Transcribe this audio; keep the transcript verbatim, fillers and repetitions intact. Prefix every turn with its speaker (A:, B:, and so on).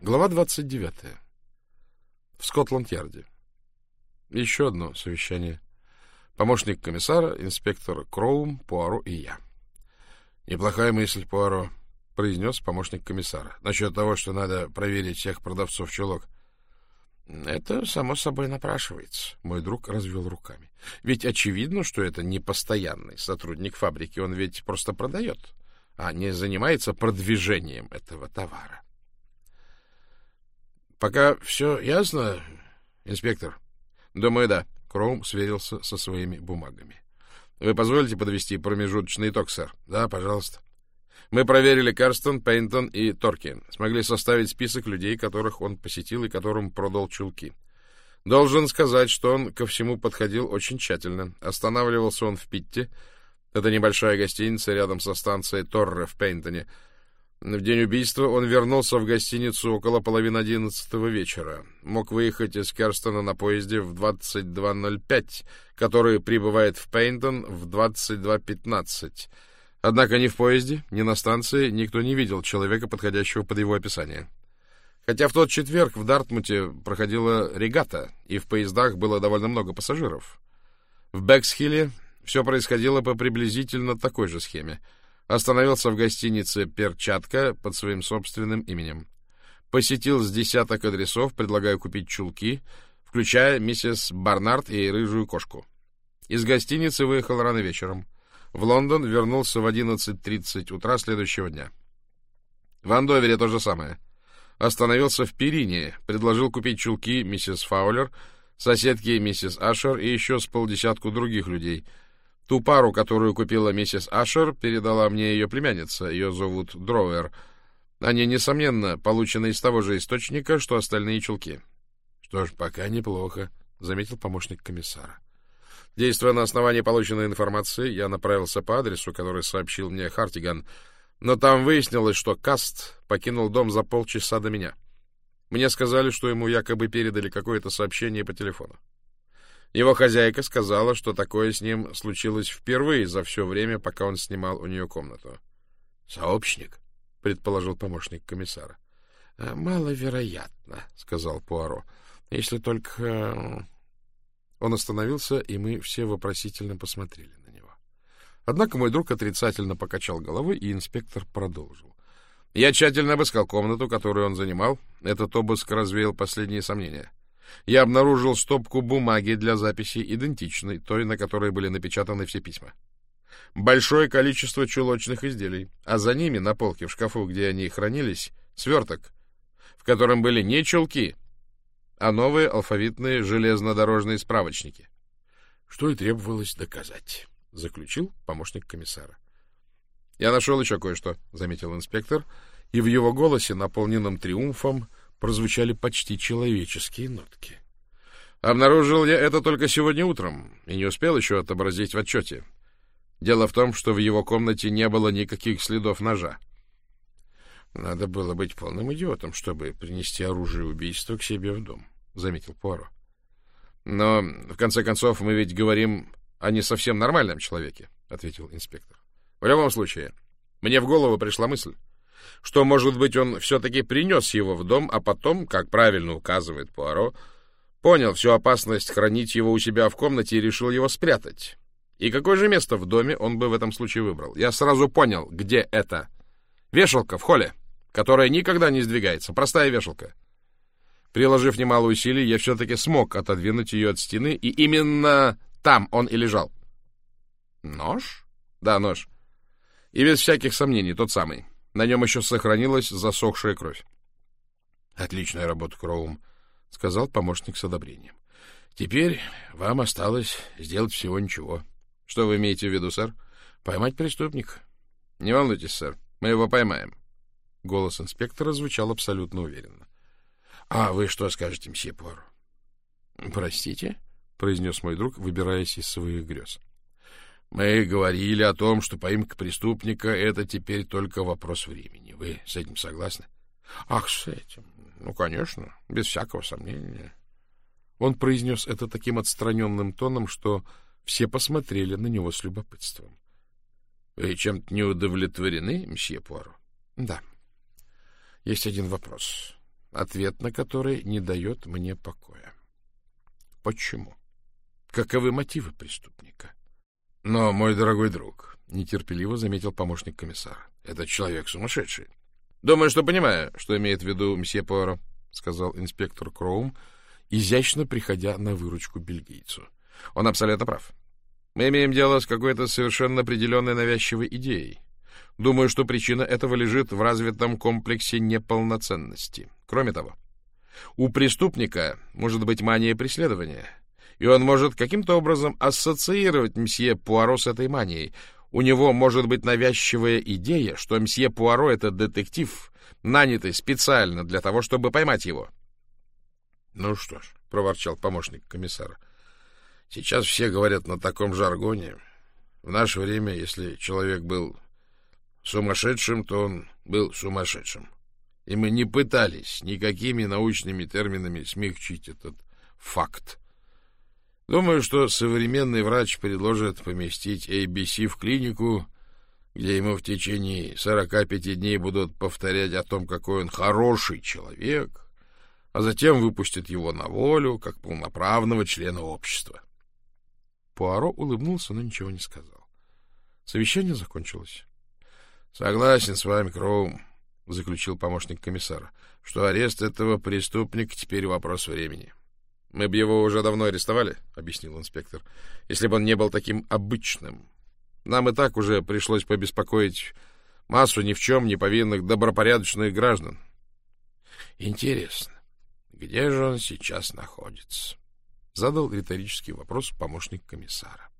A: Глава двадцать девятая. В Скотланд-Ярде. Еще одно совещание. Помощник комиссара, инспектор Кроум, Пуаро и я. «Неплохая мысль, Пуаро», — произнес помощник комиссара. «Насчет того, что надо проверить всех продавцов чулок». «Это, само собой, напрашивается», — мой друг развел руками. «Ведь очевидно, что это не постоянный сотрудник фабрики. Он ведь просто продает, а не занимается продвижением этого товара». «Пока все ясно, инспектор?» «Думаю, да». Кроум сверился со своими бумагами. «Вы позволите подвести промежуточный итог, сэр?» «Да, пожалуйста». «Мы проверили Карстон, Пейнтон и Торки. Смогли составить список людей, которых он посетил и которым продал чулки. Должен сказать, что он ко всему подходил очень тщательно. Останавливался он в Питте. Это небольшая гостиница рядом со станцией Торре в Пейнтоне. В день убийства он вернулся в гостиницу около половины одиннадцатого вечера. Мог выехать из Керстона на поезде в двадцать два ноль пять, который прибывает в Пейнтон в двадцать два пятнадцать. Однако ни в поезде, ни на станции никто не видел человека, подходящего под его описание. Хотя в тот четверг в Дартмуте проходила регата, и в поездах было довольно много пассажиров. В Бэксхилле все происходило по приблизительно такой же схеме. Остановился в гостинице «Перчатка» под своим собственным именем. Посетил с десяток адресов, предлагая купить чулки, включая миссис Барнард и рыжую кошку. Из гостиницы выехал рано вечером. В Лондон вернулся в одиннадцать тридцать утра следующего дня. В Андовере то же самое. Остановился в Перине, предложил купить чулки миссис Фаулер, соседке миссис Ашер и еще с полдесятку других людей. Ту пару, которую купила миссис Ашер, передала мне ее племянница, ее зовут Дроуэр. Они, несомненно, получены из того же источника, что остальные чулки. — Что ж, пока неплохо, — заметил помощник комиссара. Действуя на основании полученной информации, я направился по адресу, который сообщил мне Хартиган, но там выяснилось, что Каст покинул дом за полчаса до меня. Мне сказали, что ему якобы передали какое-то сообщение по телефону. Его хозяйка сказала, что такое с ним случилось впервые за все время, пока он снимал у нее комнату. — Сообщник, — предположил помощник комиссара. — Маловероятно, — сказал Пуаро. — Если только... Он остановился, и мы все вопросительно посмотрели на него. Однако мой друг отрицательно покачал головой, и инспектор продолжил. Я тщательно обыскал комнату, которую он занимал. Этот обыск развеял последние сомнения. Я обнаружил стопку бумаги для записи, идентичной той, на которой были напечатаны все письма. Большое количество чулочных изделий, а за ними, на полке в шкафу, где они хранились, сверток, в котором были не чулки, а новые алфавитные железнодорожные справочники. — Что и требовалось доказать, — заключил помощник комиссара. — Я нашел еще кое-что, — заметил инспектор, и в его голосе, наполненном триумфом, прозвучали почти человеческие нотки. Обнаружил я это только сегодня утром и не успел еще отобразить в отчете. Дело в том, что в его комнате не было никаких следов ножа. — Надо было быть полным идиотом, чтобы принести оружие убийства к себе в дом, — заметил Пуаро. — Но, в конце концов, мы ведь говорим о не совсем нормальном человеке, — ответил инспектор. — В любом случае, мне в голову пришла мысль, что, может быть, он все-таки принес его в дом, а потом, как правильно указывает Пуаро, понял всю опасность хранить его у себя в комнате и решил его спрятать. И какое же место в доме он бы в этом случае выбрал? Я сразу понял, где это. Вешалка в холле, которая никогда не сдвигается, простая вешалка. Приложив немало усилий, я все-таки смог отодвинуть ее от стены, и именно там он и лежал. Нож? Да, нож. И без всяких сомнений, тот самый. На нем еще сохранилась засохшая кровь. — Отличная работа, Кроум, — сказал помощник с одобрением. — Теперь вам осталось сделать всего ничего. — Что вы имеете в виду, сэр? — Поймать преступника. — Не волнуйтесь, сэр, мы его поймаем. Голос инспектора звучал абсолютно уверенно. — А вы что скажете, мсье Пуаро? — Простите, — произнес мой друг, выбираясь из своих грез. — Мы говорили о том, что поимка преступника — это теперь только вопрос времени. Вы с этим согласны? — Ах, с этим. Ну, конечно, без всякого сомнения. Он произнес это таким отстраненным тоном, что все посмотрели на него с любопытством. — Вы чем-то не удовлетворены, мсье Пуаро? — Да. Есть один вопрос. ответ на который не дает мне покоя. Почему? Каковы мотивы преступника? Но, мой дорогой друг, нетерпеливо заметил помощник комиссара, этот человек сумасшедший. Думаю, что понимаю, что имеет в виду мсье Пуаро, сказал инспектор Кроум, изящно приходя на выручку бельгийцу. Он абсолютно прав. Мы имеем дело с какой-то совершенно определенной навязчивой идеей. Думаю, что причина этого лежит в развитом комплексе неполноценности. Кроме того, у преступника может быть мания преследования, и он может каким-то образом ассоциировать мсье Пуаро с этой манией. У него может быть навязчивая идея, что мсье Пуаро — это детектив, нанятый специально для того, чтобы поймать его. — Ну что ж, — проворчал помощник комиссара, — сейчас все говорят на таком жаргоне. В наше время, если человек был сумасшедшим, то он был сумасшедшим. И мы не пытались никакими научными терминами смягчить этот факт. Думаю, что современный врач предложит поместить эй би си в клинику, где ему в течение сорока пяти дней будут повторять о том, какой он хороший человек, а затем выпустят его на волю, как полноправного члена общества. Пуаро улыбнулся, но ничего не сказал. Совещание закончилось. — Согласен с вами, Кроум, — заключил помощник комиссара, — что арест этого преступника теперь вопрос времени. — Мы бы его уже давно арестовали, — объяснил инспектор, — если бы он не был таким обычным. Нам и так уже пришлось побеспокоить массу ни в чем не повинных добропорядочных граждан. — Интересно, где же он сейчас находится? — задал риторический вопрос помощник комиссара.